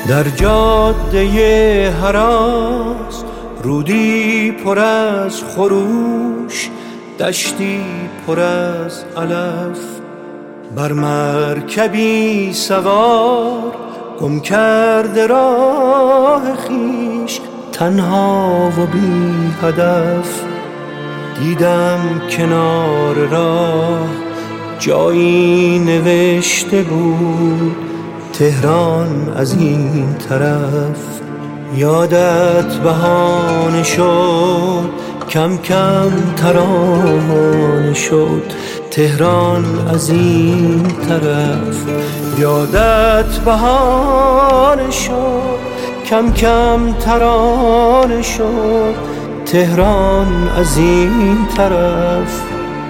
در جاده هراس رودی پر از خروش، دشتی پر از علف، بر مرکبی سوار گم کرده راه خویش، تنها و بی هدف. دیدم کنار راه جایی نوشته بود تهران از این طرف. یادت بهانه شد کم کم ترانه شد تهران از این طرف. یادت بهانه شد کم کم ترانه شد تهران از این طرف.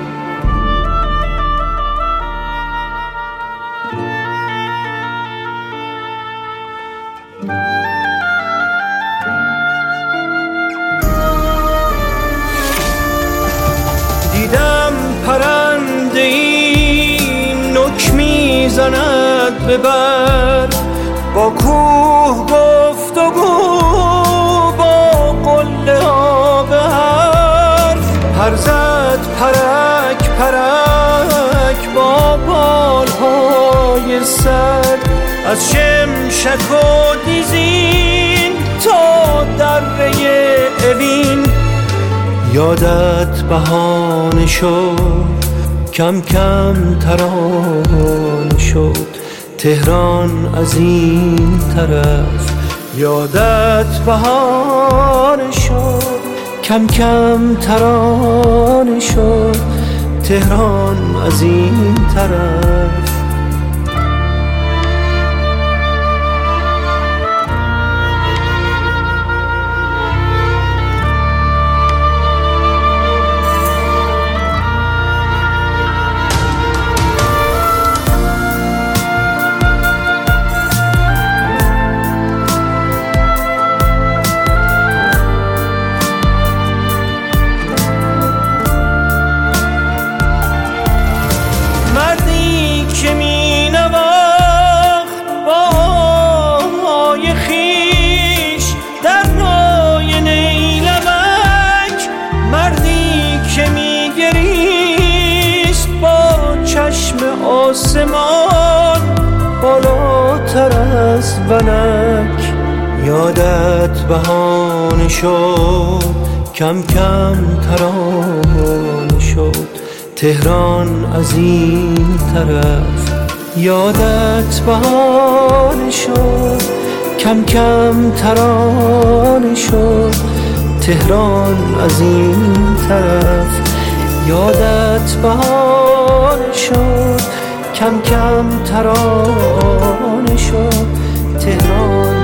دیدم پرنده ای نک میزند به بر، با کوه گفتگو با قله ها به حرف. پر زد پرک پرک با بالهای سر، از شمشک و دیزین تا دره اوین. یادت بهانه شد کم کم ترانه شد تهران از این طرف. یادت بهانه شد کم کم ترانه شد تهران از این طرف. آسمان بالاتر از ونک. یادت بهانه شد کم کم ترانه شد تهران از این طرف. یادت بهانه شد کم کم ترانه شد تهران از این طرف. یادت بهانه شد کم کم ترانه شد تهران